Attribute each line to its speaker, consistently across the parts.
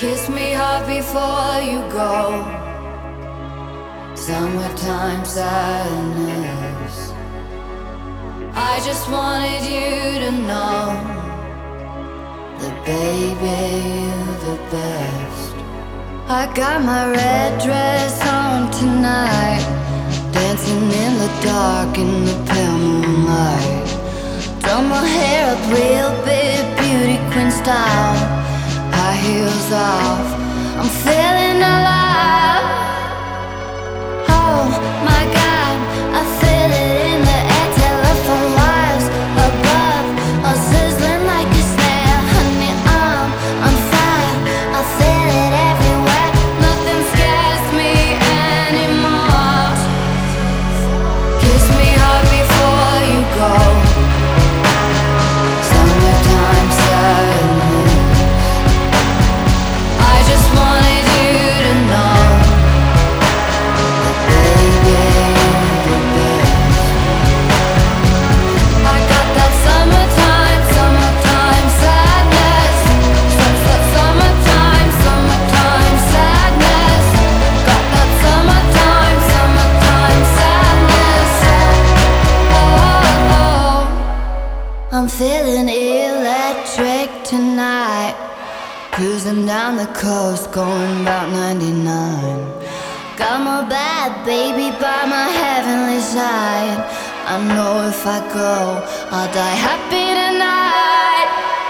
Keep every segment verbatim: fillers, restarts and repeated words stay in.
Speaker 1: Kiss me hard before you go. Summertime sadness. I just wanted you to know that baby, you're the best. I got my red dress on tonight, dancing in the dark in the pale moonlight. Done my hair up real big, beauty queen style. High heels off, I'm feeling alive. Oh my God, I feel it in the air. Telephone wires above, all sizzling like a snare. Honey, I'm on fire, I feel it everywhere. Nothing scares me anymore. Kiss me hard before you go. Summertime sadness. I just wanted you to know that baby, you're the best. I got that summertime, summertime sadness. Su- su- Summertime, summertime sadness. Got that summertime, summertime sadness. Oh, oh. I'm feeling electric tonight. Cruising down the coast, going about ninety-nine. Got my bad baby by my heavenly side. I know if I go, I'll die happy tonight.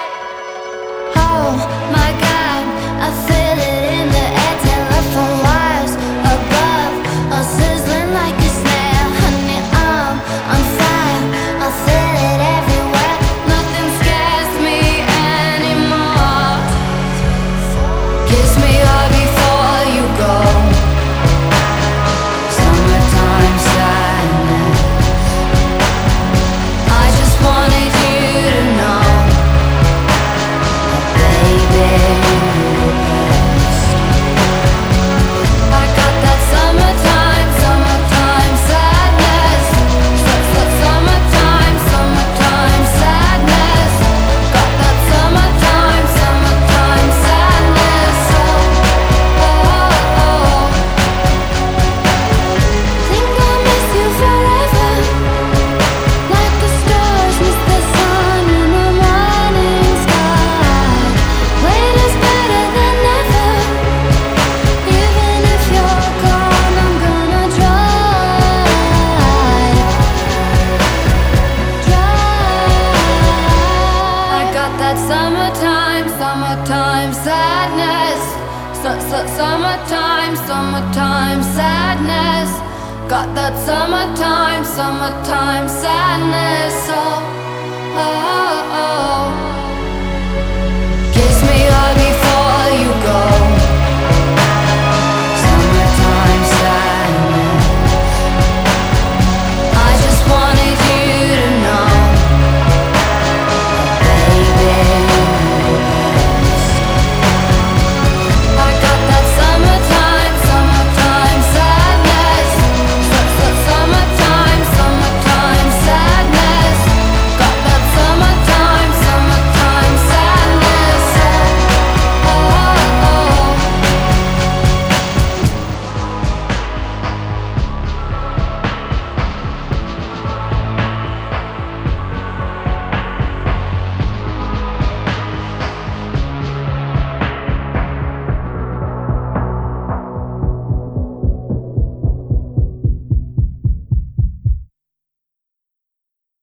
Speaker 1: Oh my God, I feel it in the air. Telephone wires above, all sizzling like a snare. Honey, I'm on fire, I feel it everywhere. Nothing scares me anymore. Kiss me hard before you go. Summertime sadness. I just wanted you to know that baby, you're the best. I got that summertime, summertime sadness. Su- su- Summertime, summertime sadness. Got that summertime, summertime sadness. Oh, oh, oh. Think I'll miss you forever, like the stars miss the sun in the morning sky. Wait is better than never. Even if you're gone, I'm gonna try, try. I got that summertime, summertime sadness. Su- su- Summertime, summertime sadness. Got that summertime, summertime sadness. Oh, oh, oh.